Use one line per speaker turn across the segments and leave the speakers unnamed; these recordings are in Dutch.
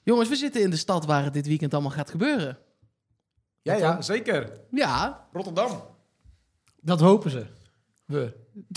Jongens, we zitten in de stad waar het dit weekend allemaal gaat gebeuren.
Ja, zeker.
Ja.
Rotterdam.
Dat hopen ze. We.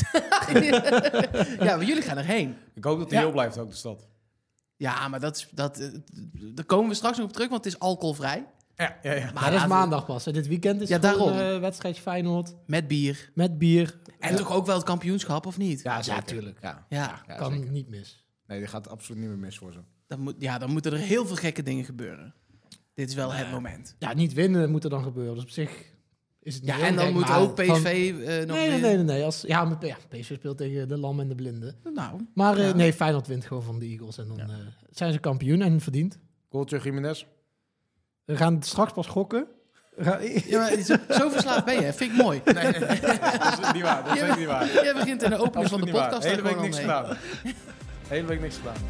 Ja, maar jullie gaan erheen.
Ik hoop dat hij heel blijft, ook de stad.
Ja, maar daar komen we straks nog op terug, want het is alcoholvrij.
Ja.
Maar dat is maandag pas. Dit weekend is
daarom.
een wedstrijdje Feyenoord.
Met bier.
Met bier.
En toch ook wel het kampioenschap, of niet?
Ja, zeker.
tuurlijk.
Ja.
Kan
zeker.
niet mis.
Nee, die gaat absoluut niet meer mis voor ze.
Dan moeten er heel veel gekke dingen gebeuren. Dit is wel het moment.
Ja, niet winnen moet er dan gebeuren. Dus op zich is het niet
Ja,
heel
en dan
gek,
moet
maar
ook PSV nog
Nee.
weer...
PSV speelt tegen de lam en de blinden.
Nou,
Maar nee, Feyenoord wint gewoon van de Eagles. En dan zijn ze kampioen en verdiend.
Goaltje Jiménez.
We gaan straks pas gokken.
ja, maar zo verslaafd ben je, vind ik mooi.
Nee, dat is niet waar. Dat is zeker niet waar.
Jij begint in de opening van de
Absoluut niet waar.
podcast.
Hele
daar
week niks
gewoon al
gedaan. Hele week niks gedaan.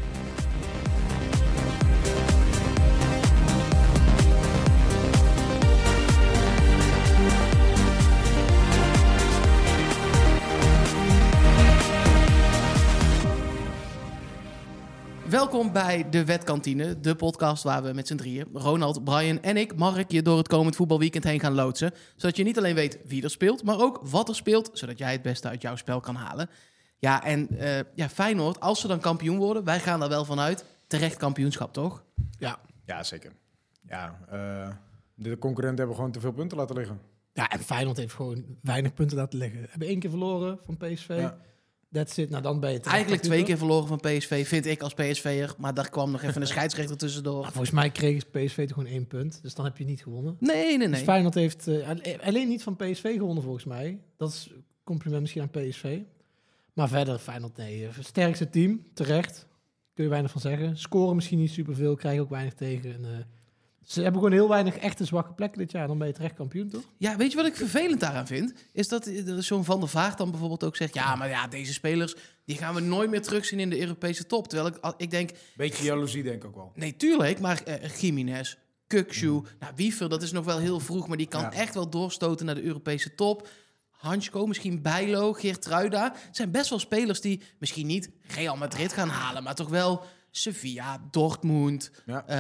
Welkom bij de Wetkantine, de podcast waar we met z'n drieën, Ronald, Brian en ik, Mark, je door het komend voetbalweekend heen gaan loodsen. Zodat je niet alleen weet wie er speelt, maar ook wat er speelt, zodat jij het beste uit jouw spel kan halen. Ja, en Feyenoord, als ze dan kampioen worden, wij gaan daar wel vanuit, terecht kampioenschap, toch?
Ja, zeker. Ja, de concurrenten hebben gewoon te veel punten laten liggen.
Ja, en Feyenoord heeft gewoon weinig punten laten liggen. Hebben 1 keer verloren van PSV.
Ja.
That's it. Nou, dan ben je terecht
Eigenlijk 2
kampioen.
keer verloren van PSV, vind ik als PSV'er, maar daar kwam nog even een scheidsrechter tussendoor.
Nou, volgens mij kreeg PSV toch gewoon 1 punt. Dus dan heb je niet gewonnen.
Nee.
Dus Feyenoord heeft alleen niet van PSV gewonnen, volgens mij. Dat is een compliment misschien aan PSV. Maar verder, Feyenoord, nee. Sterkste team, terecht. Kun je weinig van zeggen. Scoren misschien niet superveel, krijgen ook weinig tegen. En, ze hebben gewoon heel weinig echte zwakke plekken dit jaar. Dan ben je terecht kampioen, toch?
Ja, weet je wat ik vervelend daaraan vind? Is dat zo'n Van der Vaart dan bijvoorbeeld ook zegt... ja, maar ja, deze spelers die gaan we nooit meer terugzien in de Europese top. Terwijl ik denk...
Beetje jaloezie denk ik ook wel.
Nee, tuurlijk, maar Jiménez, Kukçu... Nou, Wiever, dat is nog wel heel vroeg... maar die kan echt wel doorstoten naar de Europese top. Hansko, misschien Bijlo, Geertruida. Het zijn best wel spelers die misschien niet Real Madrid gaan halen... maar toch wel... Sevilla, Dortmund,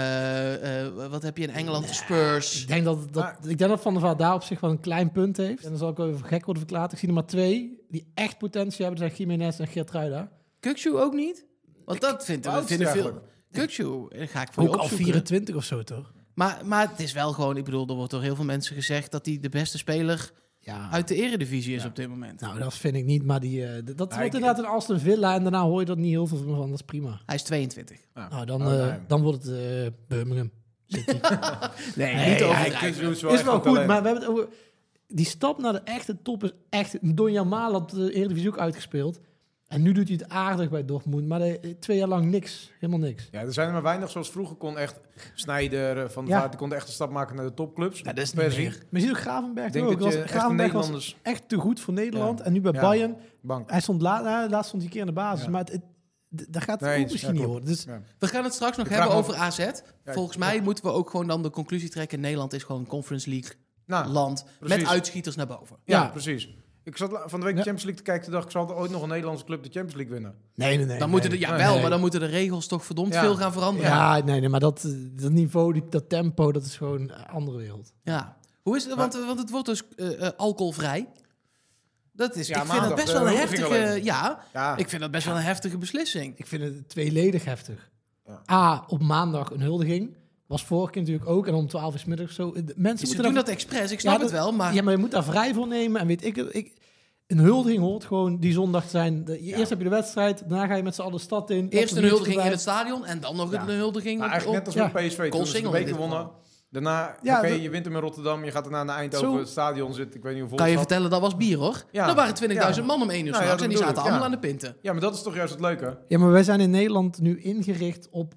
wat heb je in Engeland? Spurs.
Ik denk dat Van der Vaart daar op zich wel een klein punt heeft. En dan zal ik wel even gek worden verklaard. Ik zie er maar 2 die echt potentie hebben. Dat zijn Jiménez en Geertruida.
Kukçu ook niet? Want dat vinden veel... Kukçu, ga ik voor je
Ook al
opzoeken.
24 of zo, toch?
Maar het is wel gewoon... Ik bedoel, er wordt door heel veel mensen gezegd... dat hij de beste speler uit de eredivisie is op dit moment.
Nou, dat vind ik niet. Maar dat wordt inderdaad een Aston Villa. En daarna hoor je dat niet heel veel van. Dat is prima.
Hij is 22.
Ja.
Nou, dan wordt het Birmingham City.
Nee, niet over.
Is wel goed, maar we hebben het over... Die stap naar de echte top is echt... Don Jamal had de Eredivisie ook uitgespeeld. En nu doet hij het aardig bij Dortmund. Maar 2 jaar lang niks. Helemaal niks.
Ja, er zijn er maar weinig. Zoals vroeger kon echt Sneijder, Van der Vaart... die konden echt een stap maken naar de topclubs.
Ja, dat is
per
niet
se.
meer. Maar je ziet ook Gravenberg
Ik denk
ook.
dat je echt een
Gravenberg was
Nederlanders...
echt te goed voor Nederland.
Ja.
En nu bij
Ja.
Bayern...
Bank.
Hij stond laatst stond hij een keer in de basis.
Ja.
Maar daar gaat het
Nee,
ook misschien niet
klopt.
worden. Dus
Ja.
We gaan het straks nog
Ik
hebben
vraag
over AZ. Volgens mij moeten we ook gewoon dan de conclusie trekken... Nederland is gewoon een Conference League
Nou,
land...
precies.
met uitschieters naar boven.
ja,
Ja.
precies. Ik zat van de week de Champions League te kijken. Toen dacht ik, zal er ooit nog een Nederlandse club de Champions League winnen?
Nee.
Dan moeten maar dan moeten de regels toch verdomd veel gaan veranderen.
Ja, nee, maar dat niveau, dat tempo, dat is gewoon een andere wereld.
Ja. Hoe is het? Want het wordt dus alcoholvrij. Dat is,
Ja,
ik vind dat
maandag,
best wel een
de huldiging
heftige...
alleen.
Ja, ik vind dat best wel een heftige beslissing.
Ik vind het tweeledig heftig.
Ja.
A, op maandag een huldiging. Was vorige keer natuurlijk ook. En om 12 uur 's middags zo. Mensen
Ze
moeten
doen
daar...
dat expres, ik snap het wel, maar...
Ja, maar je moet daar vrij voor nemen. En weet ik een huldiging hoort gewoon die zondag te zijn. Eerst heb je de wedstrijd, daarna ga je met z'n allen de stad in.
Eerst een huldiging in het stadion en dan nog
Ja.
een huldiging...
Nou, eigenlijk net als met PSV. Toen ze de
Single
week
in dit
gewonnen.
geval.
Daarna, je wint hem in Rotterdam. Je gaat daarna naar Eindhoven.
Zo.
Het stadion zit, ik weet niet hoeveel.
Kan je vertellen, dat was bier, hoor.
Ja.
Er waren 20.000 man om 1 uur
Nou ja,
s'nachts
dat
en die
bedoel
zaten
ik,
allemaal
ja.
aan de pinten.
Ja, maar dat is toch juist het leuke?
Ja, maar wij zijn in Nederland nu ingericht op...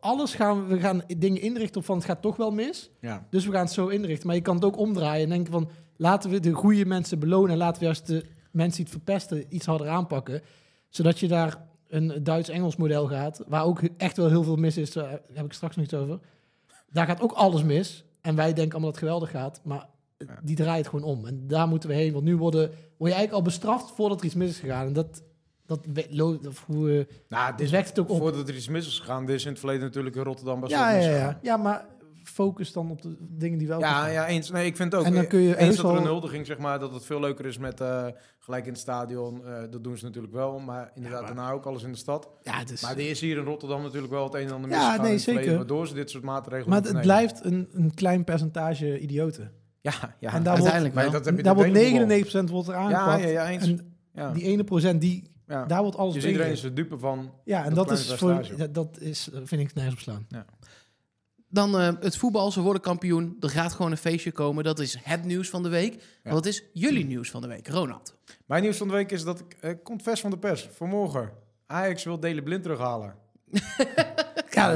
We gaan dingen inrichten op van het gaat toch wel mis.
Ja.
Dus we gaan het zo inrichten. Maar je kan het ook omdraaien en denken van... Laten we de goede mensen belonen. En laten we juist de mensen die het verpesten iets harder aanpakken. Zodat je daar een Duits-Engels model gaat. Waar ook echt wel heel veel mis is. Daar heb ik straks nog iets over. Daar gaat ook alles mis. En wij denken allemaal dat het geweldig gaat. Maar die draait gewoon om. En daar moeten we heen. Want nu word je eigenlijk al bestraft voordat er iets mis is gegaan. En Dus werkt het ook op.
Voordat er iets mis is gegaan, dit is in het verleden natuurlijk in Rotterdam best wel
Ja,
misgegaan.
ja, maar focus dan op de dingen die wel...
Ja, eens. Nee, ik vind het ook.
En dan kun je
eens
heus
dat er een
wel-
huldiging, zeg maar, dat het veel leuker is met gelijk in het stadion. Dat doen ze natuurlijk wel. Maar inderdaad, daarna ook alles in de stad.
Ja, dus,
Maar er is hier in Rotterdam natuurlijk wel het een en ander
Ja,
misgegaan
nee,
in het verleden,
zeker.
waardoor ze dit soort maatregelen
maar
moeten
het
nemen.
blijft een klein percentage idioten.
Ja.
En daar
Uiteindelijk
Maar
wel.
dat heb je
Daar
in het
wordt
hele voetbal.
99% wordt er aangepakt.
Ja, eens.
En
Ja.
die 1%, daar wordt alles
Dus
op
iedereen
ingezet.
is er dupe van.
Ja, en
dat
dat is
kleine
voor...
percentage.
Dat is, vind ik nergens op slaan.
Dan het voetbal, ze worden kampioen. Er gaat gewoon een feestje komen. Dat is het nieuws van de week. Maar wat is jullie nieuws van de week? Ronald.
Mijn nieuws van de week is dat komt vers van de pers. Vanmorgen. Ajax wil Daley Blind terughalen.
Ja,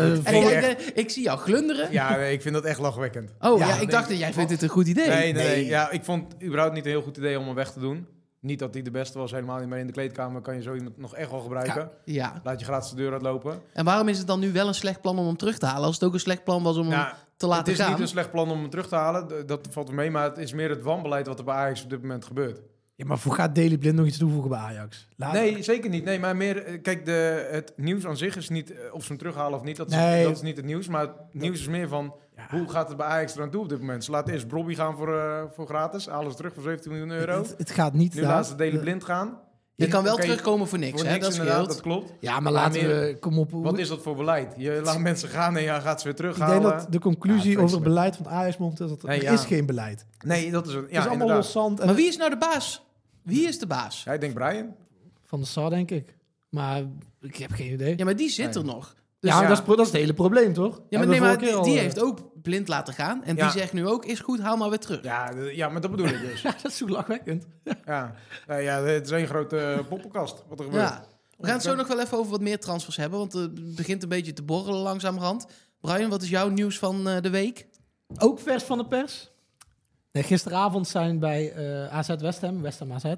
Ik zie jou glunderen.
Ja, nee, ik vind dat echt lachwekkend.
Oh
Ja,
ja, ik dacht dat jij vindt dit een goed idee.
Nee. Ja, ik vond het überhaupt niet een heel goed idee om hem weg te doen. Niet dat hij de beste was, helemaal niet. Maar in de kleedkamer kan je zo iemand nog echt wel gebruiken.
Ja.
Laat je gratis de deur uitlopen.
En waarom is het dan nu wel een slecht plan om hem terug te halen? Als het ook een slecht plan was om hem
Nou,
te laten
het is
gaan.
niet een slecht plan om hem terug te halen. Dat valt er mee. Maar het is meer het wanbeleid wat er bij Ajax op dit moment gebeurt.
Ja, maar voor gaat Daley Blind nog iets toevoegen bij Ajax?
Nee, zeker niet. Nee, maar meer... Kijk, het nieuws aan zich is niet of ze hem terughalen of niet. Dat is niet het nieuws. Maar het nieuws is meer van...
Ja.
Hoe gaat het bij Ajax eraan toe op dit moment? Ze laten eerst Bobby gaan voor gratis. Halen ze terug voor 17 miljoen euro.
Het gaat niet...
Nu
daar.
laten ze Daley Blind gaan.
Je kan wel
Oké,
terugkomen voor niks,
Voor
hè?
niks
Dat
inderdaad,
scheelt.
dat klopt.
Ja, maar
Maar
laten
meer-
we... Kom op.
Wat is dat voor beleid? Je laat mensen gaan en je gaat ze weer
Ik
terughalen.
denk dat de conclusie
Ja,
over het
vreselijk.
beleid van Ajax momenteel is dat er
Nee,
er
ja.
is geen beleid.
Nee, dat is het.
Het
Ja,
is allemaal
inderdaad.
loszand. En
Maar wie is nou de baas? Wie is de baas?
Ja, ik denk Brian.
Van de Sar, denk ik. Maar ik heb geen idee.
Ja, maar die zit er
Nee.
nog.
Dus
ja.
dat is het hele probleem, toch?
Ja, maar,
Hebben
nee,
we
maar
vorige keer
die
al,
heeft ook Blind laten gaan. En
Ja.
die zegt nu ook, is goed, haal maar weer terug.
Ja, maar dat bedoel ik dus.
Ja, dat is zo lachwekkend.
Ja. Het is een grote poppenkast wat er gebeurt.
Ja. We gaan het zo nog wel even over wat meer transfers hebben. Want het begint een beetje te borrelen langzamerhand. Brian, wat is jouw nieuws van de week?
Ook vers van de pers. Nee, gisteravond zijn bij AZ West Ham AZ...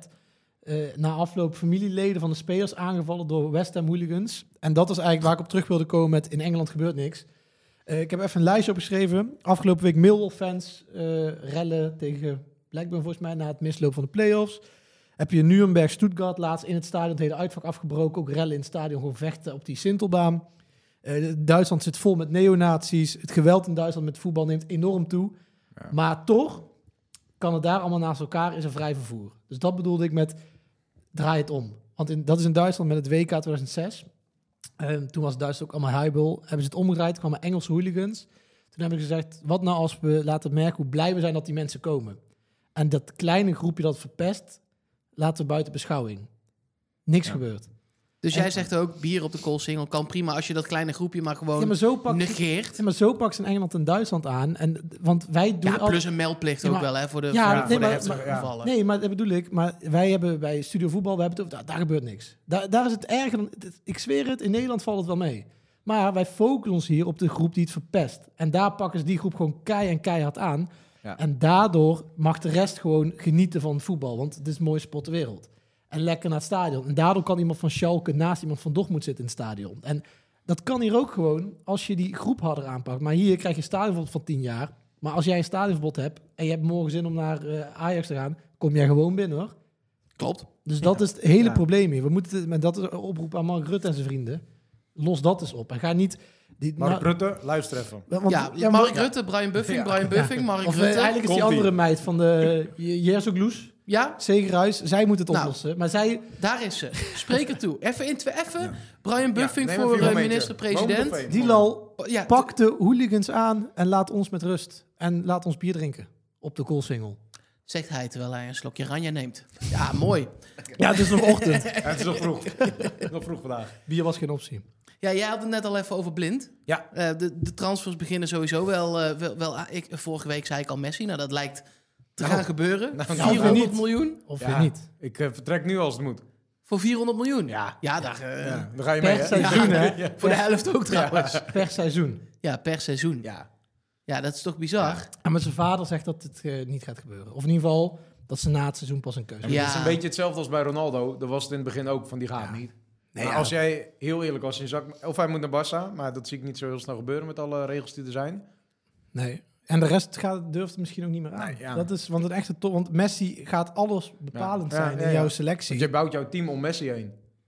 na afloop familieleden van de spelers aangevallen door West Ham hooligans. En dat is eigenlijk waar ik op terug wilde komen met in Engeland gebeurt niks. Ik heb even een lijstje opgeschreven. Afgelopen week Millwall-fans rellen tegen Blackburn volgens mij na het mislopen van de play-offs. Heb je Nuremberg, Stuttgart laatst in het stadion het hele uitvak afgebroken. Ook rellen in het stadion, gewoon vechten op die Sintelbaan. Duitsland zit vol met neonazies. Het geweld in Duitsland met voetbal neemt enorm toe.
Ja.
Maar toch kan het daar allemaal naast elkaar, is een vrij vervoer. Dus dat bedoelde ik met draai het om. Want dat is in Duitsland met het WK 2006. Toen was Duitsland ook allemaal highball. Hebben ze het omgedraaid, kwamen Engelse hooligans. Toen hebben ze gezegd, wat nou als we laten merken hoe blij we zijn dat die mensen komen. En dat kleine groepje dat verpest, laten we buiten beschouwing. Niks gebeurt.
Dus jij zegt ook, bier op de koolsingel kan prima als je dat kleine groepje maar gewoon
Ja, maar zo pakt
negeert.
ja, maar zo pakt ze in Engeland en Duitsland aan. Want wij doen
Ja, plus een meldplicht
Ja,
ook
maar-
wel, hè, voor de,
Ja,
voor,
nee,
voor de
maar-
heftige
maar- ja.
gevallen.
Nee, maar dat bedoel ik. Maar wij hebben bij Studio Voetbal, we hebben het over, daar gebeurt niks. Daar is het erger dan... Ik zweer het, in Nederland valt het wel mee. Maar wij focussen ons hier op de groep die het verpest. En daar pakken ze die groep gewoon keihard aan.
Ja.
En daardoor mag de rest gewoon genieten van voetbal. Want het is de mooiste sport ter wereld. En lekker naar het stadion. En daardoor kan iemand van Schalke naast iemand van Dortmund zitten in het stadion. En dat kan hier ook gewoon als je die groep harder aanpakt. Maar hier krijg je een stadionverbod van 10 jaar. Maar als jij een stadionverbod hebt en je hebt morgen zin om naar Ajax te gaan, kom jij gewoon binnen, hoor.
Klopt.
Dus dat is het hele
Ja.
probleem hier. We moeten, met dat is een oproep aan Mark Rutte en zijn vrienden. Los dat eens op. En ga niet...
Mark Rutte, luister even.
Ja, Mark Rutte, Brian Buffing, Brian Buffing, Mark
Of
Rutte.
eigenlijk is die
Komt-ie.
andere meid van de Jersogloes,
Ja,
Zegerhuis, zij moet het
Nou.
oplossen. Maar zij...
daar is ze. Spreek er toe. Even. Brian Buffing
neem even
voor
een momentje.
minister-president.
Moment.
Dilal,
Ja,
pak de hooligans aan en laat ons met rust. En laat ons bier drinken op de koolsingel.
zegt hij terwijl hij een slokje ranja neemt. Ja, mooi.
Ja, het is nog ochtend.
Ja, het is nog vroeg. Nog vroeg vandaag.
Bier was geen optie.
Ja, jij had het net al even over Blind.
Ja.
De transfers beginnen sowieso wel. Vorige week zei ik al Messi. Nou, dat lijkt te gaan gebeuren.
nou,
400
niet.
miljoen.
Of
Ja.
weer niet.
Ik vertrek nu als het moet.
Voor 400 miljoen.
Ja.
Ja, daar,
Ja, dan ga je mee,
Per
hè?
seizoen, hè?
Ja.
voor de helft ook trouwens.
Per seizoen.
Ja, per seizoen.
Ja.
Ja, dat is toch bizar?
En met zijn vader zegt dat het niet gaat gebeuren. Of in ieder geval dat ze na het seizoen pas een keuze
Ja.
Het is een beetje hetzelfde als bij Ronaldo. Dat was het in het begin ook van die gaat niet.
Nee,
maar
ja.
als jij, heel eerlijk, als je een zak... Of hij moet naar Barça, maar dat zie ik niet zo heel snel gebeuren met alle regels die er zijn.
Nee. En de rest durft het misschien ook niet meer aan.
Nee, ja.
Dat is, want, een echte want Messi gaat alles bepalend
Ja. Ja,
zijn
ja,
in
ja.
jouw selectie.
Want je bouwt jouw team om Messi heen.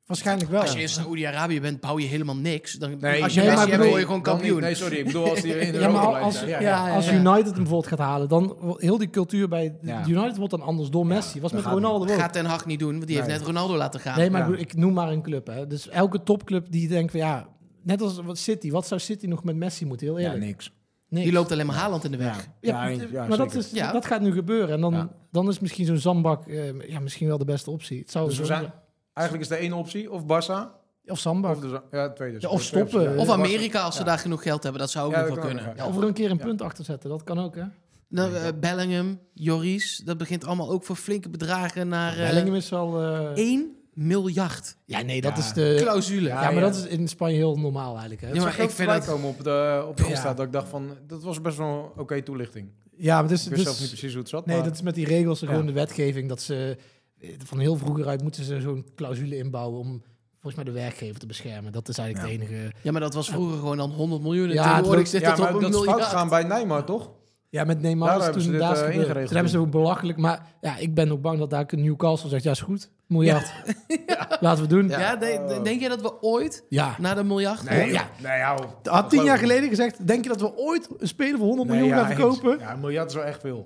Waarschijnlijk wel.
Als je in Saoedi-Arabië bent, bouw je helemaal niks. Dan,
Nee,
als je
nee,
Messi
maar
hebt,
bedoel-
word je gewoon kampioen.
Nee, sorry. Ik bedoel, als die in de
Ja, maar
Europa
als-
blijft.
Als United hem bijvoorbeeld gaat halen, dan heel die cultuur bij
Ja.
United wordt dan anders door Messi. Was met
gaat
Ronaldo ook.
Gaat Ten Hag niet doen, want die heeft
Nee.
net Ronaldo laten gaan.
Nee, maar
Ja.
ik noem maar een club. Hè. Dus elke topclub die denkt van ja, net als wat City. Wat zou City nog met Messi moeten? Heel
Ja,
eerlijk.
niks.
Niks.
Die loopt alleen maar Haaland in de weg.
Maar dat,
zeker.
is,
Ja.
dat gaat nu gebeuren. En
Ja.
dan is misschien zo'n Zandbak misschien wel de beste optie. Het zou
Dus we
zo
zijn, eigenlijk is de één optie, of Barça,
Of Zandbak.
of het tweede.
Ja, of stoppen.
Of Amerika, als ze daar genoeg geld hebben. Dat zou ook
Ja,
nog
dat
wel
kan
kunnen.
ook, ja.
Of er een keer een punt achter zetten. Dat kan ook, hè?
Nou, Bellingham, Joris, dat begint allemaal ook voor flinke bedragen naar
Bellingham is wel...
1 miljard
Ja, nee, dat
Ja.
is de...
clausule.
Ja, maar dat is in Spanje heel normaal eigenlijk, hè?
Ja, maar ik vind dat...
komen op de Insta,
Ja.
dat ik dacht van, dat was best wel een oké toelichting.
Ja, maar
Ik wist zelf niet precies hoe het zat.
Nee,
maar
dat is met die regels en
Ja.
gewoon de wetgeving. Dat ze van heel vroeger uit moeten ze zo'n clausule inbouwen om volgens mij de werkgever te beschermen. Dat is eigenlijk het enige.
Ja, maar dat was vroeger gewoon dan 100 miljoen. En
Ja,
tegenwoordig
het
zit
ja,
het
maar
op
dat
een
is fout
miljard.
gegaan bij Neymar, toch?
Ja, met Neymar
Daar
is
hebben
toen
ze dit,
daar
ingeregeld.
Toen hebben ze ook belachelijk. Maar ja, ik ben ook bang dat daar Newcastle zegt, ja is goed, miljard. Laten we doen. Ja,
Ja, denk jij dat we ooit naar de miljard
Nee,
komen?
ja.
nee, hou.
Had 10 jaar geleden gezegd, denk je dat we ooit een speler voor 100 miljoen gaan verkopen?
Ja, een miljard is wel echt veel.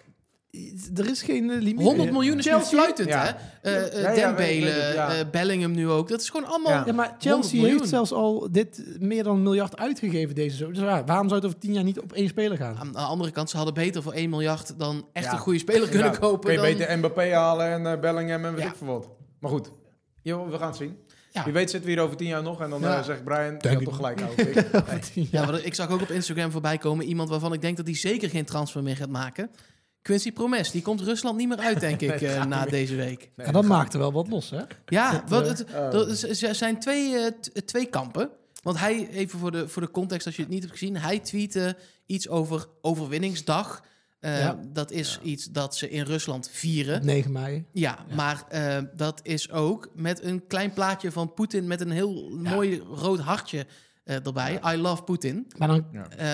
Er is geen limiet.
100 miljoen is nu
Chelsea-
fluitend,
Ja.
hè?
Ja,
Dembele,
weet ik, ja.
Bellingham nu ook. Dat is gewoon allemaal...
Ja.
Ja, maar
100
Chelsea
miljoen.
heeft zelfs al dit meer dan een miljard uitgegeven deze zomer. Dus ja, waarom zou het over 10 jaar niet op één speler gaan?
Aan de andere kant, ze hadden beter voor 1 miljard dan echt
Ja.
een goede speler kunnen
Ja,
kopen.
kun je
Dan...
beter Mbappé halen en Bellingham en weet
Ja.
ik veel wat. Maar goed, we gaan het zien.
Ja.
Wie weet zitten we hier over 10 jaar nog en dan
Ja.
zeg ik, Brian, je
Denk
had
ik
toch gelijk. Nou,
Ja, maar ik zag ook op Instagram voorbij komen iemand waarvan ik denk dat hij zeker geen transfer meer gaat maken. Quincy Promes, die komt Rusland niet meer uit, denk ik, na deze week.
Ja, dat maakte wel wat los, hè?
Ja,
Dat,
er zijn twee kampen. Want hij, even voor de context als je het niet hebt gezien, hij tweette iets over overwinningsdag. Dat is iets dat ze in Rusland vieren.
9 mei.
Ja, maar dat is ook met een klein plaatje van Poetin met een heel mooi rood hartje erbij. I love Putin.
Maar dan,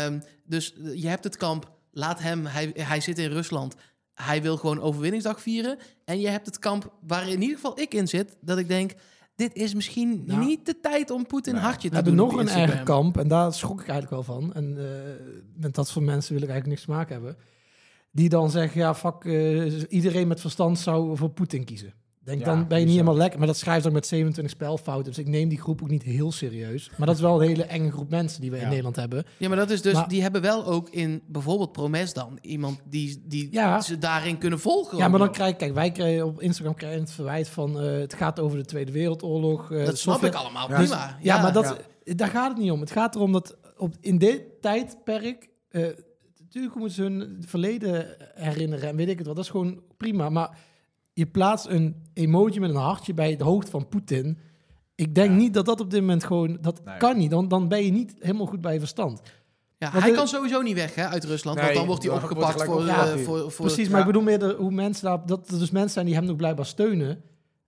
Dus je hebt het kamp, laat hem, hij zit in Rusland. Hij wil gewoon overwinningsdag vieren. En je hebt het kamp waar in ieder geval ik in zit, dat ik denk, dit is misschien niet de tijd om Poetin een hartje
we
te
hebben
doen
nog
op
een
Instagram.
erg kamp. En daar schrok ik eigenlijk wel van. En met dat soort mensen wil ik eigenlijk niks te maken hebben. Die dan zeggen, ja, fuck, iedereen met verstand zou voor Poetin kiezen. Denk, dan ben je niet helemaal lekker. Maar dat schrijft ook met 27 spelfouten. Dus ik neem die groep ook niet heel serieus. Maar dat is wel een hele enge groep mensen die we in Nederland hebben.
Ja, maar dat is dus,
Maar-
die hebben wel ook in bijvoorbeeld Promes dan iemand die
Ja.
ze daarin kunnen volgen.
Ja, maar dan
ook.
wij krijgen op Instagram het verwijt van het gaat over de Tweede Wereldoorlog.
Dat snap ik allemaal,
Ja.
prima.
Ja, maar daar gaat het niet om. Het gaat erom dat in dit tijdperk... natuurlijk moeten ze hun verleden herinneren en weet ik het wat. Dat is gewoon prima. Maar je plaatst een emoji met een hartje bij de hoogte van Poetin. Ik denk niet dat dat op dit moment gewoon... Dat kan niet. Dan ben je niet helemaal goed bij je verstand.
Ja,
Want
hij
de-
kan sowieso niet weg uit Rusland,
Nee,
want dan wordt hij
dan
opgepakt
wordt
voor,
hij gelijk
voor
Precies, maar ik bedoel meer hoe mensen daar... Dat er dus mensen zijn die hem nog blijkbaar steunen.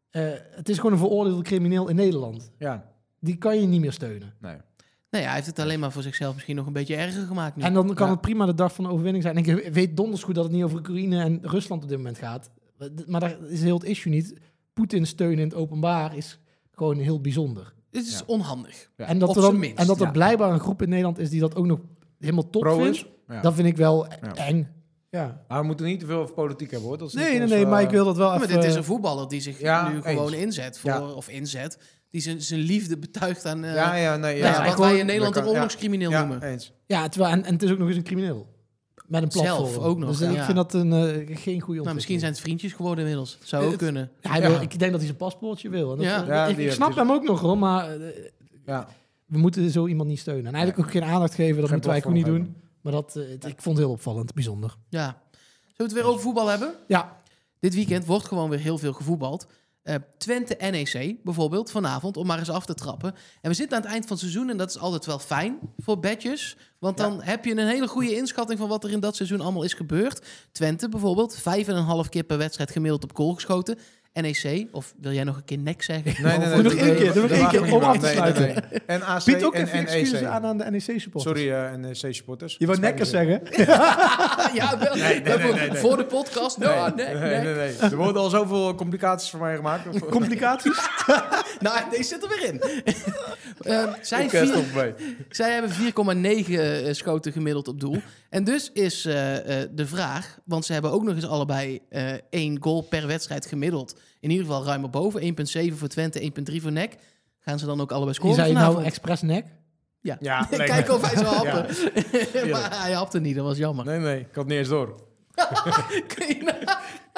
Het is gewoon een veroordeelde crimineel in Nederland.
Ja,
Die kan je niet meer steunen.
nee.
Nee, hij heeft het alleen maar voor zichzelf misschien nog een beetje erger gemaakt nu.
En dan kan het prima de dag van de overwinning zijn. En ik weet donders goed dat het niet over Oekraïne en Rusland op dit moment gaat. Maar daar is heel het issue niet. Poetin steunen in het openbaar is gewoon heel bijzonder.
Dit is onhandig.
Ja.
En dat
Op
er,
zijn
dan,
minst,
en dat er
ja.
blijkbaar een groep in Nederland is die dat ook nog helemaal top
Pro
vindt.
is. Ja.
Dat vind ik wel
Ja.
eng. Ja.
Maar we moeten niet te veel over politiek hebben, hoor. Dat is niet
Nee,
ons,
maar ik wil dat wel
Ja, maar
even...
dit is een voetballer die zich
Ja,
nu gewoon
eens.
inzet.
Ja.
Of inzet. Die zijn liefde betuigt aan
nee.
wat
gewoon-
wij in Nederland een
Ja.
oorlogscrimineel
Ja,
noemen.
eens.
Ja, en het is ook nog eens een crimineel. Met een platform.
Zelf ook nog,
Dus
ja.
ik vind dat geen goede ontwikkeling.
Nou, misschien zijn het vriendjes geworden inmiddels. Zou ook
Het-
kunnen.
Ja, ik denk dat hij zijn paspoortje wil. En dat,
Ja.
Ja,
ik
die
snap
heeft-
hem ook nog hoor, maar
Ja.
we moeten zo iemand niet steunen. En eigenlijk ook geen aandacht geven, dat
Geen
moeten wij ook niet
platform
doen. Maar dat, ik vond het heel opvallend, bijzonder.
Ja. Zullen we het weer over voetbal hebben?
Ja,
Dit weekend wordt gewoon weer heel veel gevoetbald. Twente NEC bijvoorbeeld vanavond, om maar eens af te trappen. En we zitten aan het eind van het seizoen en dat is altijd wel fijn voor bedjes. Want dan heb je een hele goede inschatting van wat er in dat seizoen allemaal is gebeurd. Twente bijvoorbeeld, 5,5 keer per wedstrijd gemiddeld op goal geschoten. NEC, of wil jij nog een keer nek zeggen?
Nee,
Doe nog één keer, doe nog één keer om af te sluiten.
Nee. NAC
Piet ook
en
even excuses
NEC.
aan de NEC-supporters.
Sorry, NEC-supporters.
Je wou nekkers zeggen?
Ja, wel.
Nee.
Voor de podcast.
Nee. Er worden al zoveel complicaties voor mij gemaakt.
Complicaties?
Nou, deze zit er weer in. Zij hebben 4,9 schoten gemiddeld op doel. En dus is de vraag, want ze hebben ook nog eens allebei 1 goal per wedstrijd gemiddeld. In ieder geval ruim erboven. 1,7 voor Twente, 1,3 voor NEC. Gaan ze dan ook allebei scoren
Je zei
vanavond?
nou expres NEC?
Ja. Kijk of hij zou happen. Ja. Maar hij hapte niet, dat was jammer.
Nee, ik had niet eens door.
Kun je nou...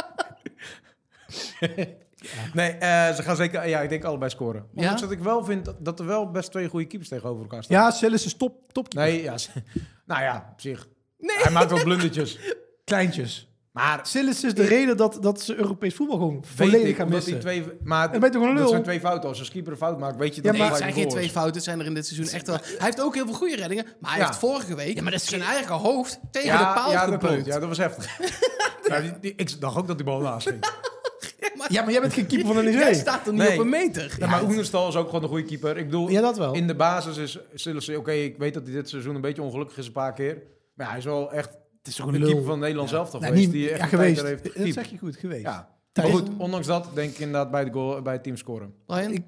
Nee, ze gaan zeker, ik denk allebei scoren. Ondanks dat ik wel vind dat er wel best 2 goede keepers tegenover elkaar staan.
Ja, Sillis is top.
Nee, nou ja, op zich. Nee. Hij maakt wel blundertjes.
Kleintjes.
Maar
Sillis is de reden dat ze Europees voetbal gewoon volledig gaan missen.
Maar
ben je toch een lul?
dat zijn 2 fouten. Als een keeper een fout maakt, weet je dat.
Nee, het zijn geen 2 fouten. Het zijn er in dit seizoen echt wel. Hij heeft ook heel veel goede reddingen. Maar hij heeft vorige week zijn eigen hoofd tegen de paal geploegd.
Ja, dat was heftig. Ik dacht ook dat die bal naast ging.
Maar jij bent geen keeper van de NEC.
Jij staat er niet op een meter.
Ja, maar Oenerstal is ook gewoon een goede keeper. Ik bedoel,
dat wel.
In de basis is Sillis, ik weet dat hij dit seizoen een beetje ongelukkig is een paar keer. Maar hij is wel echt
Het is gewoon
de keeper van Nederland zelf toch geweest. Die echt
geweest.
heeft
Dat
gekiept.
zeg je goed, geweest.
Ja. Maar goed, ondanks dat denk ik inderdaad bij het team scoren.
Brian?
Ik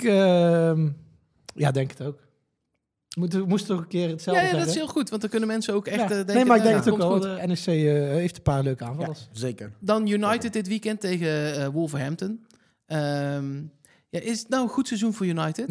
denk het ook. Moest toch een keer hetzelfde zeggen?
Ja, dat is heel goed, want dan kunnen mensen ook echt denken...
Nee, maar ik denk het ook
wel.
De NEC heeft een paar leuke aanvallers.
Ja, zeker.
Dan United dit weekend tegen Wolverhampton. Is het nou een goed seizoen voor United?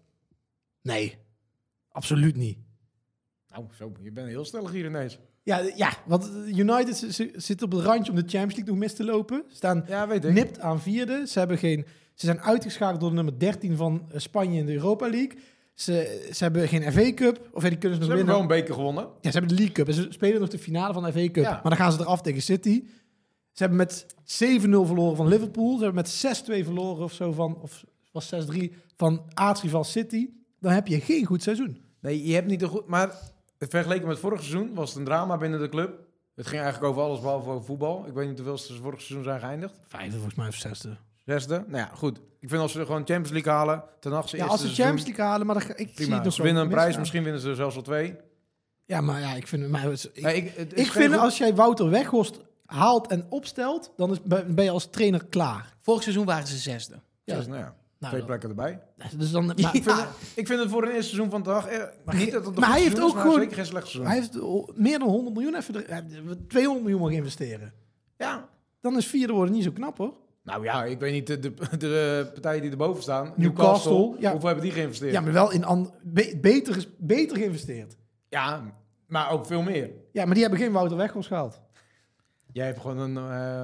Nee. Absoluut niet.
Nou, zo, je bent heel stellig hier ineens.
Ja, want United zit op het randje om de Champions League nog mis te lopen. Ze staan nipt aan 4e. Ze zijn uitgeschakeld door de nummer 13 van Spanje in de Europa League. Ze hebben geen FA Cup. Of die kunnen ze nog winnen.
Ze hebben wel een beker gewonnen.
Ja, ze hebben de League Cup. En ze spelen nog de finale van de FA Cup.
Ja.
Maar dan gaan ze eraf tegen City. Ze hebben met 7-0 verloren van Liverpool. Ze hebben met 6-2 verloren of zo of was 6-3 van aartsrival City. Dan heb je geen goed seizoen.
Nee, je hebt niet een goed... Maar vergeleken met vorig seizoen was het een drama binnen de club. Het ging eigenlijk over alles behalve over voetbal. Ik weet niet hoeveel ze vorig seizoen zijn geëindigd.
5e volgens mij of 6e.
6e. Nou ja, goed. Ik vind als ze gewoon Champions League halen, ten achtste
als ze Champions League halen, maar ik zie het nog
ze winnen een prijs,
misgaan.
misschien winnen ze er zelfs al 2.
Ja, maar ik vind...
Ik
vind als jij Wouter Weghorst haalt en opstelt, dan ben je als trainer klaar.
Vorig seizoen waren ze 6e.
Ja, twee plekken erbij.
Dus dan, maar,
ik vind het voor een eerste seizoen van de dag niet dat het
maar hij heeft ook gewoon
zeker geen slecht seizoen.
Hij heeft meer dan 100 miljoen 200 miljoen mag investeren.
Ja.
Dan is 4e worden niet zo knap, hoor.
Nou ja, ik weet niet, de partijen die erboven staan,
Newcastle,
hoeveel hebben die geïnvesteerd?
Ja, maar wel in beter geïnvesteerd.
Ja, maar ook veel meer.
Ja, maar die hebben geen Wouter Weghorst gehaald.
Jij hebt gewoon een...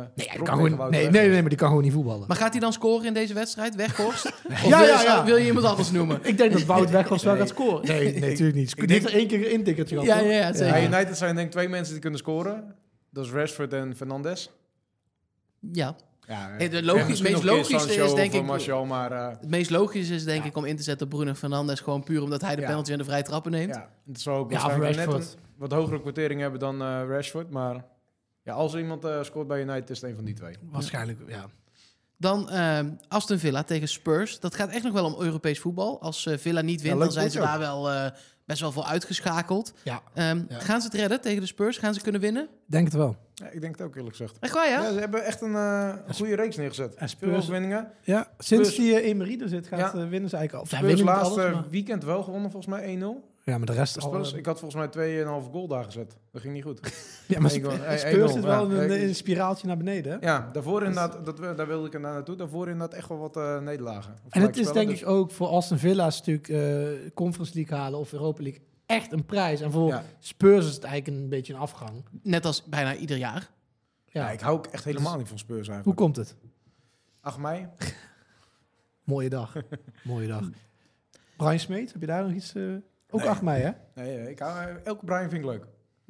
Nee, maar die kan gewoon niet voetballen.
Maar gaat hij dan scoren in deze wedstrijd, Weghorst? Of wil je iemand anders noemen?
Ik denk dat Wout Weghorst wel gaat scoren. Nee, natuurlijk niet. Ik denk er 1 keer een intikkertje gehad.
Ja, zeker.
Bij United zijn denk ik 2 mensen die kunnen scoren. Dat is Rashford en Fernandes.
Ja.
Het
meest logische is denk ik...
Martial, maar,
het meest logische is denk ik om in te zetten op Bruno Fernandes. Gewoon puur omdat hij de penalty en de vrije trappen neemt.
Ja, het zal ook waarschijnlijk net een wat hogere kwartering hebben dan Rashford. Maar ja, als er iemand scoort bij United is het een van die 2.
Waarschijnlijk, ja.
Dan Aston Villa tegen Spurs. Dat gaat echt nog wel om Europees voetbal. Als Villa niet wint, dan zijn ze daar wel best wel voor uitgeschakeld.
Ja.
Gaan ze het redden tegen de Spurs? Gaan ze kunnen winnen?
Denk het wel.
Ja, ik denk het ook eerlijk gezegd.
Echt waar, ja?
Ja, ze hebben echt een goede reeks neergezet.
Spurs,
veel overwinningen.
Ja, sinds die Emery er zit, winnen ze eigenlijk al.
Spurs laatste weekend wel gewonnen, volgens mij 1-0.
Ja, maar de rest...
Ik had volgens mij 2,5 goal daar gezet. Dat ging niet goed.
Ja, maar Spurs zit wel een spiraaltje naar beneden. Hè?
Ja, daarvoor inderdaad, daar wilde ik naartoe. Daarvoor inderdaad echt wel wat nederlagen.
En het is denk ik ook voor Aston Villa's natuurlijk Conference League halen of Europa League echt een prijs. En voor Spurs is het eigenlijk een beetje een afgang.
Net als bijna ieder jaar.
Ja, ik hou ook echt helemaal niet van Spurs eigenlijk.
Hoe komt het?
8 mei.
Mooie dag. Mooie dag. Brian Smeet, heb je daar nog iets... Ook 8 mei, hè?
Nee, elke Brian vind ik leuk.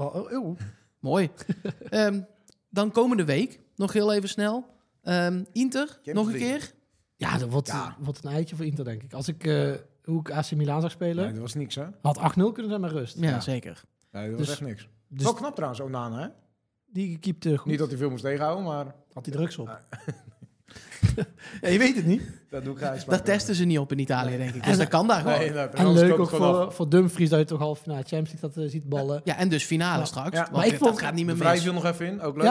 Mooi. Dan komende week, nog heel even snel. Inter, nog een keer?
Ja, dat wordt een eitje voor Inter, denk ik. Als ik hoe ik AC Milan zag spelen...
Nee, dat was niks, hè?
Had 8-0 kunnen zijn met rust.
Ja, zeker.
Nee, dat was echt niks.
Dus
wel knap trouwens, Onana, hè?
Die keepte goed.
Niet dat hij veel moest tegenhouden, maar...
Had hij drugs op. Ja, je weet het niet.
Dat doe ik graag.
Dat testen ze niet op in Italië, denk ik. Dus dat kan daar gewoon.
Nee,
en leuk ook voor Dumfries dat je toch half finale Champions League ziet ballen.
Ja, en dus finale straks.
Ja.
Maar dat gaat niet meer
Vrij
mis.
viel nog even in, ook leuk.
Ja,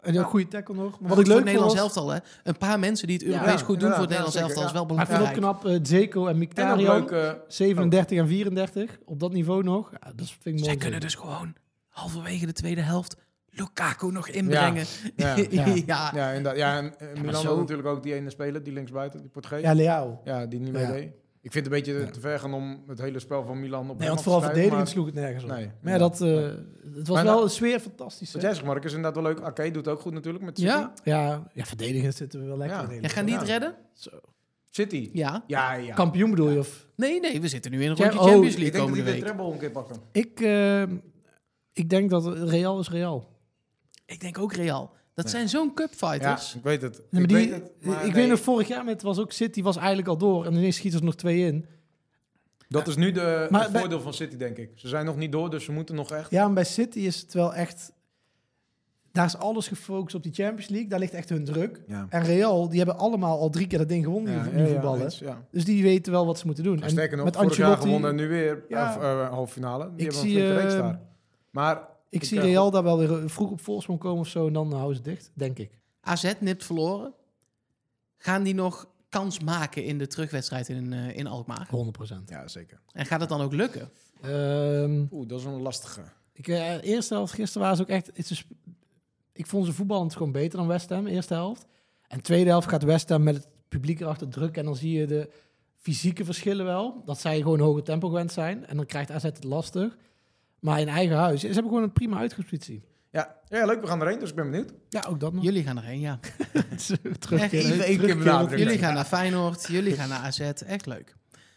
En een goede tackle nog. Maar
Wat
wat ik leuk
voor het
vond
Nederlands
was...
elftal, hè? Een paar mensen die het Europees goed doen voor het Nederlands elftal is wel
Maar ik vond
belangrijk.
ook knap, Dzeko en Mkhitaryan,
En ook
37 en 34, op dat niveau nog. Ja, dat vind ik mooi.
Zij kunnen dus gewoon halverwege de tweede helft Lukaku nog inbrengen.
Ja.
Ja.
Inderdaad. Ja, en Milan
zo-
had natuurlijk ook die ene speler, die linksbuiten, die Portugees.
Ja, Leao.
Ja, die niet
Ja.
meedeed. Ik vind het een beetje te ver gaan om het hele spel van Milan op
Nee,
hem
want
af te
vooral
schrijven,
verdedigend
maar-
sloeg het nergens op.
Nee.
Maar ja, dat, het was
Maar
wel
nou-
een sfeer fantastisch.
Wat
hè?
jij zegt, Mark, is inderdaad wel leuk. Ake doet ook goed natuurlijk met City.
Ja?
Ja, verdedigend zitten we wel lekker
Ja.
in.
Jij gaat niet redden?
Zo.
City.
Ja.
Ja.
Kampioen bedoel je? Of?
Nee, we zitten nu in een
Ja,
rondje
oh,
Champions
Ik
League
denk dat
komende
die de
week.
treble een keer pakken.
Ik denk dat Real is Real.
Ik denk ook Real. Dat zijn zo'n cupfighters.
Ja, ik weet het.
Nee, maar
ik
die,
weet het. Maar
ik
nee,
weet nog, vorig jaar met was ook City was eigenlijk al door. En ineens schieten ze nog 2 in.
Dat is nu het
Maar bij-
voordeel van City, denk ik. Ze zijn nog niet door, dus ze moeten nog echt...
Ja, maar bij City is het wel echt... Daar is alles gefocust op die Champions League. Daar ligt echt hun druk.
Ja.
En Real, die hebben allemaal al 3 keer dat ding gewonnen, die voetballen.
eens, ja.
Dus die weten wel wat ze moeten doen.
En sterker nog,
met
vorig jaar
Ancelotti,
gewonnen en nu weer
Ja.
halffinale. Die
Ik
hebben
zie,
een flinke reeks daar. Maar
ik zie Real daar wel weer vroeg op voorsprong komen of zo. En dan houden ze dicht, denk ik.
AZ nipt verloren. Gaan die nog kans maken in de terugwedstrijd in Alkmaar?
100%.
Ja, zeker.
En gaat het dan ook lukken?
Dat is een lastige.
Eerste helft, gisteren waren ze ook echt... Ik vond ze voetballend gewoon beter dan West Ham, eerste helft. En tweede helft gaat West Ham met het publiek erachter druk. En dan zie je de fysieke verschillen wel. Dat zij gewoon een hoger tempo gewend zijn. En dan krijgt AZ het lastig. Maar in eigen huis, ze hebben gewoon een prima uitgangspositie.
Ja, leuk. We gaan erheen, dus ik ben benieuwd.
Ja, ook dat nog.
Jullie gaan erheen, ja.
benadrukken.
Jullie gaan naar Feyenoord, jullie gaan naar AZ. Echt leuk.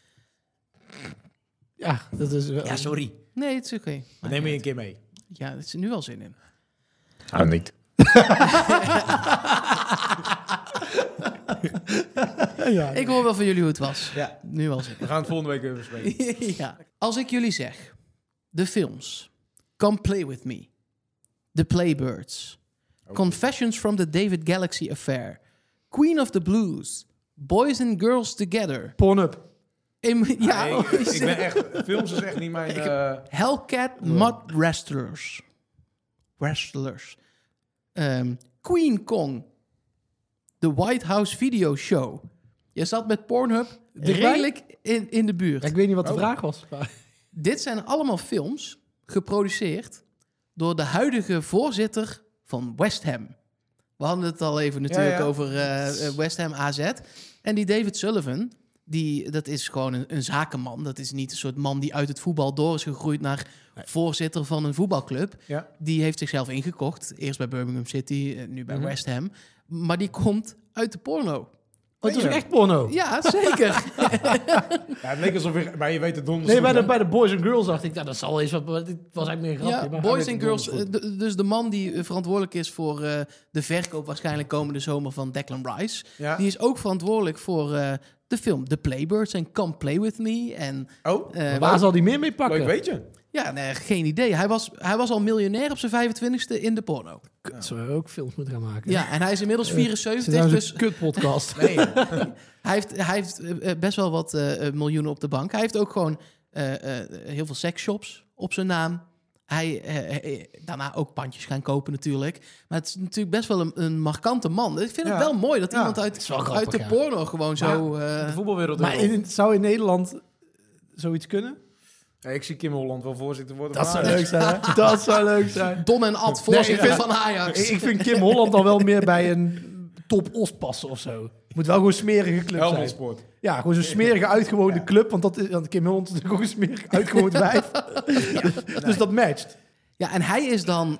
Ja, dat is wel...
Ja, sorry.
Nee, het is oké.
Dan neem je een keer mee.
Ja, er is nu wel zin in.
Niet.
Ja,
Ik hoor wel van jullie hoe het was.
Ja.
Nu wel zin
We gaan het volgende week even bespreken.
in. Ja. Als ik jullie zeg, de films Come Play With Me, The Playbirds, Confessions from the David Galaxy Affair, Queen of the Blues, Boys and Girls Together.
Pornhub.
Ja,
ik ben echt... Films is echt niet mijn...
Hellcat Mud Wrestlers. Queen Kong. The White House Video Show. Je zat met Pornhub
Dichtbij?
redelijk in de buurt.
Ja, ik weet niet wat de vraag was. Maar...
Dit zijn allemaal films geproduceerd door de huidige voorzitter van West Ham. We hadden het al even natuurlijk over West Ham AZ. En die David Sullivan, dat is gewoon een zakenman. Dat is niet een soort man die uit het voetbal door is gegroeid naar voorzitter van een voetbalclub.
Ja.
Die heeft zichzelf ingekocht. Eerst bij Birmingham City, nu bij West Ham. Maar die komt uit de porno.
Oh, het is ook echt porno?
Ja, zeker.
Ja, het leek alsof maar je weet het donders.
Nee, bij de Boys and Girls dacht ik, nou, dat zal eens wat... Het was eigenlijk meer een grapje.
Ja,
maar
Boys
hij
and
weet
Girls.
het donders goed.
Dus de man die verantwoordelijk is voor de verkoop waarschijnlijk komende zomer van Declan Rice.
Ja.
Die is ook verantwoordelijk voor de film The Playbirds en Come Play With Me. En,
Waar zal die meer mee pakken?
Leuk weet je.
ja, nee, geen idee. Hij was al miljonair op zijn 25e in de porno.
Kut, zullen we ook films moeten gaan maken?
Ja, en hij is inmiddels 74.
Zit nou
Dus
zo'n kutpodcast.
Nee.
hij heeft best wel wat miljoenen op de bank. Hij heeft ook gewoon heel veel seksshops op zijn naam. Hij daarna ook pandjes gaan kopen natuurlijk. Maar het is natuurlijk best wel een markante man. Ik vind het wel mooi dat iemand uit de porno gewoon zo...
De voetbalwereld.
Maar zou in Nederland zoiets kunnen?
Ja, ik zie Kim Holland wel voorzitter worden.
Dat
van
zou
Ajax.
leuk zijn, hè? Dat zou leuk zijn.
Don en Ad, voorzitter van Ajax.
Ik vind Kim Holland al wel meer bij een top os passen of zo. Moet wel gewoon een smerige club
Helmond
zijn.
Sport.
Ja, gewoon zo'n smerige uitgewoonde club. Want Kim Holland is natuurlijk ook een smerig uitgewoond wijf. Dus dat matcht.
Ja, en hij is dan...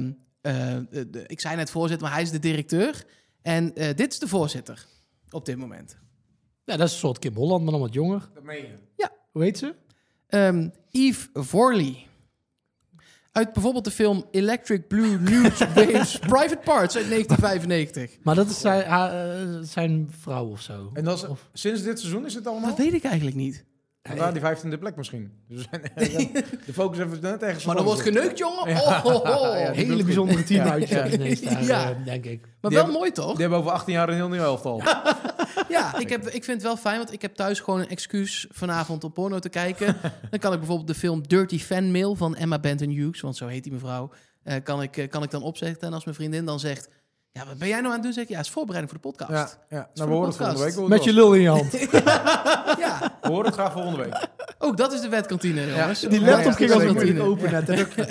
ik zei net voorzitter, maar hij is de directeur. En dit is de voorzitter op dit moment.
Ja, dat is een soort Kim Holland, maar dan wat jonger.
Dat meen je.
Hoe heet ze?
Yves Vorley. Uit bijvoorbeeld de film Electric Blue Nude Waves Private Parts uit 1995.
Maar dat is zijn vrouw of zo.
En dat is, sinds dit seizoen is het allemaal?
Dat weet ik eigenlijk niet.
Vandaar die 15e plek misschien. Dus de focus even net ergens.
Maar dan wordt geneukt, jongen.
Ja.
Oh.
Hele bijzondere teamuitjes ineens daar,
Ja.
denk ik.
Maar
Die
wel mooi, toch?
Die hebben over 18 jaar een heel nieuw elftal.
Ja, ik vind het wel fijn, want ik heb thuis gewoon een excuus vanavond om porno te kijken. Dan kan ik bijvoorbeeld de film Dirty Fan Mail van Emma Benton Hughes, want zo heet die mevrouw, kan ik dan opzetten. En als mijn vriendin dan zegt... Ja, wat ben jij nou aan het doen? Zeg ik, ja, het is voorbereiding voor de podcast.
Ja. Nou, we horen het volgende week.
Met je lul in je hand.
Ja.
We horen het graag volgende week.
Ook dat is de wetkantine, jongens.
Die laptop ging
als
ook
kantine.
niet open net.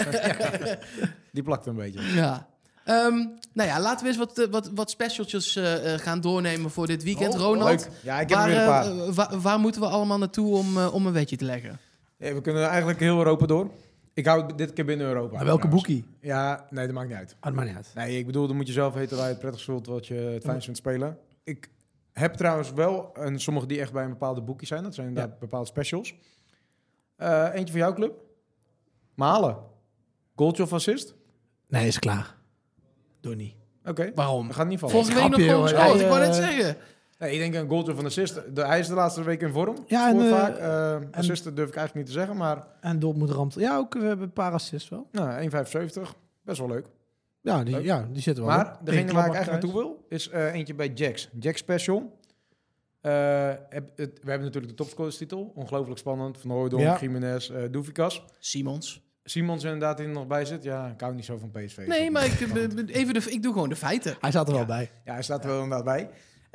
Die plakt een beetje.
Ja. Nou ja, laten we eens wat specialtjes gaan doornemen voor dit weekend. Ronald,
leuk. Ja, ik heb er weer een paar.
waar moeten we allemaal naartoe om een wetje te leggen?
Ja, we kunnen eigenlijk heel Europa door. Ik hou het dit keer binnen Europa.
Maar welke boekie?
Ja, nee, dat maakt niet uit.
Dat maakt niet uit.
Nee, ik bedoel, dan moet je zelf weten waar je het prettigst voelt, wat je het fijnst vindt spelen. Ik heb trouwens wel sommige die echt bij een bepaalde boekie zijn. Dat zijn inderdaad bepaalde specials. Eentje voor jouw club. Malen. Goaltje of assist?
Nee, is klaar. Doe niet.
Oké.
Waarom?
Dat gaat niet vallen.
Volgende week nog
Grapje,
gewoon
joh.
gescoord. Ik wou net zeggen.
Nee, ik denk een goaltje of een assist. Hij is de laatste week in vorm.
Ja,
Scoort
en,
vaak. Assisten durf ik eigenlijk niet te zeggen, maar
En Dortmund ramt. Ja, ook we hebben een paar assists wel.
nou, 1,75. Best wel leuk.
Ja,
Leuk.
die zitten wel.
Maar
op.
degene
Tegen
waar ik
Gladbach
eigenlijk
thuis.
naartoe wil, is eentje bij Jax. Jax Special. We hebben natuurlijk de topscorerstitel. Ongelooflijk spannend. Van Hooijdonk,
Ja.
Gimenez, Doufikas.
Simons.
Simons inderdaad die er nog bij zit. Ja, ik hou niet zo van PSV.
Nee, maar ik doe gewoon de feiten.
Hij zat er wel bij.
Ja, hij staat er wel inderdaad bij.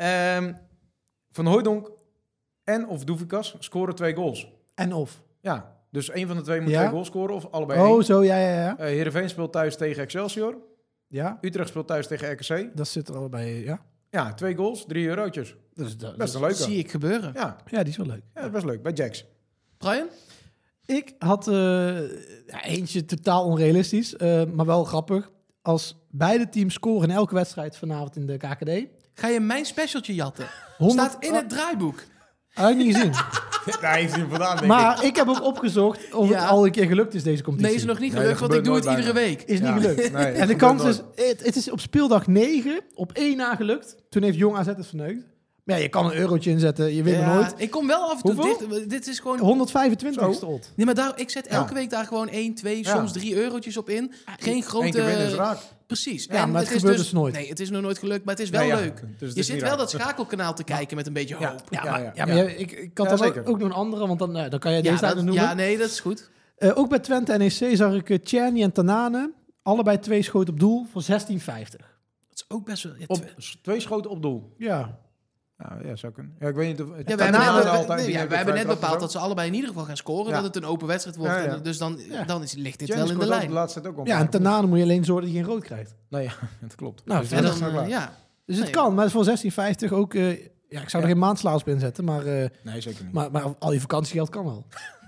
Van Hooijdonk en of Doufikas scoren 2 goals.
En of.
Ja, dus één van de twee moet
Ja.
2 goals scoren of allebei
Oh,
één.
zo, ja.
Heerenveen speelt thuis tegen Excelsior.
Ja,
Utrecht speelt thuis tegen RKC.
dat zit er allebei, ja.
Ja, 2 goals, 3 eurotjes. Best een leuke.
Zie ik gebeuren.
Ja,
Ja, die is wel leuk.
ja, best leuk. Bij Jax.
Brian?
Ik had eentje totaal onrealistisch, maar wel grappig. Als beide teams scoren in elke wedstrijd vanavond in de KKD.
Ga je mijn specialtje jatten?
100
Staat in het draaiboek.
Had ik niet gezien.
Daar heeft hij hem vandaan, denk ik.
Maar ik heb ook opgezocht of
Ja.
het al een keer gelukt is, deze competitie.
Nee, is nog niet
Nee,
gelukt,
dat
want ik doe het
gebeurt
iedere
nooit
week.
Is niet
Ja.
gelukt.
Nee,
En de kans is, het is op speeldag 9 op 1 na gelukt. Toen heeft Jong AZ het verneukt. Maar ja, je kan een eurotje inzetten, je weet maar nooit.
Ik kom wel af en toe
Hoeveel?
dicht. Dit is gewoon...
125
Zo.
odd.
Nee, maar ik zet elke
Ja.
week daar gewoon 1, 2,
Ja.
soms 3 eurotjes op in. Geen
Eén
grote...
keer winnen is raak.
Precies.
Ja, maar het
is
gebeurt dus nooit.
Nee, het is nog nooit gelukt, maar het is wel
Nee, ja.
leuk.
Dus het
je
is
zit
niet
wel
raar.
dat schakelkanaal te kijken met een beetje
Ja.
hoop.
Ja, maar ik had
Ja,
dan
zeker.
ook nog een andere, want dan kan je deze
dat,
noemen.
ja, nee, dat is goed.
Ook bij Twente NEC zag ik Tjerni en Tanane. Allebei 2 schoten op doel voor 16,50.
Dat is ook best wel... Ja,
Op 2 schoten op doel.
Ja,
Ja, zou kunnen. Ja, ik weet niet of...
we
Tanane
hebben
altijd,
net,
die
we
heeft
hebben net
vrij
bepaald
trap
dat ze allebei in ieder geval gaan scoren.
Ja.
Dat het een open wedstrijd wordt.
Ja, ja.
Dus dan ligt dit
en zo.
wel in de
James
lijn.
scoort ook de laatste tijd ook al.
en Tanane moet je alleen zorgen dat hij geen rood krijgt.
Nee, ja, dat klopt.
Nou,
Dus
verder
dat is nou klaar.
ja.
Dus het
Nee.
kan, maar voor 16,50 ook... ik zou er geen maandslaas op inzetten, maar,
Nee, zeker niet.
maar al je vakantiegeld kan wel.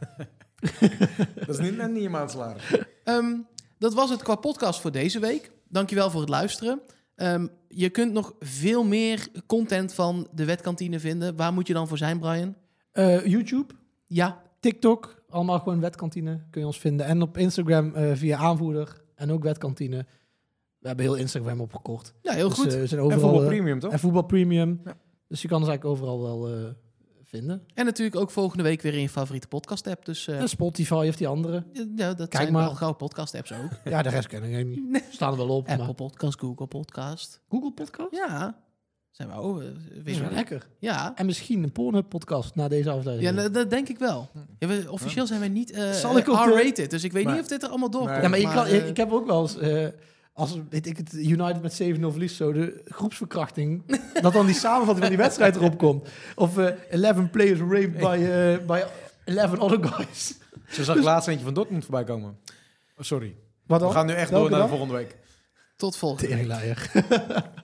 Dat is net niet je maandsalaris.
Dat was het qua podcast voor deze week. Dankjewel voor het luisteren. Je kunt nog veel meer content van de Wetkantine vinden. Waar moet je dan voor zijn, Brian?
YouTube,
Ja,
TikTok, allemaal gewoon Wetkantine kun je ons vinden. En op Instagram via aanvoerder en ook Wetkantine. We hebben heel Instagram opgekocht.
ja heel
Dus,
goed.
we zijn
En
overal,
voetbal premium, toch?
En voetbal premium.
Ja.
Dus je kan ons eigenlijk overal wel vinden.
En natuurlijk ook volgende week weer in je favoriete podcast-app. Dus
En Spotify heeft die andere.
ja, dat
Kijk
zijn
maar.
wel gauw podcast-apps ook.
Ja, de rest ken ik niet. Staan er wel op.
Apple
Maar...
Podcast, Google Podcast.
Google Podcast?
Ja, zijn we ook.
Is wel lekker.
Ja.
En misschien een Pornhub podcast na deze aflevering.
Ja, dat denk ik wel. Ja, officieel zijn we niet
Zal ik ook,
R-rated, dus ik weet
Nee.
niet of dit er allemaal doorkomt.
Nee.
Ja, maar ik heb ook wel eens, als weet ik het, United met 7-0 verliest, zo de groepsverkrachting, dat dan die samenvatting van die wedstrijd erop komt. Of 11 players raped by 11 other guys.
Ze zag laatst eentje van Dortmund voorbij komen. Oh, sorry.
Wat
We
dan?
gaan nu echt
Welke
door naar de
dan?
volgende week.
Tot volgende week.
Teringleier.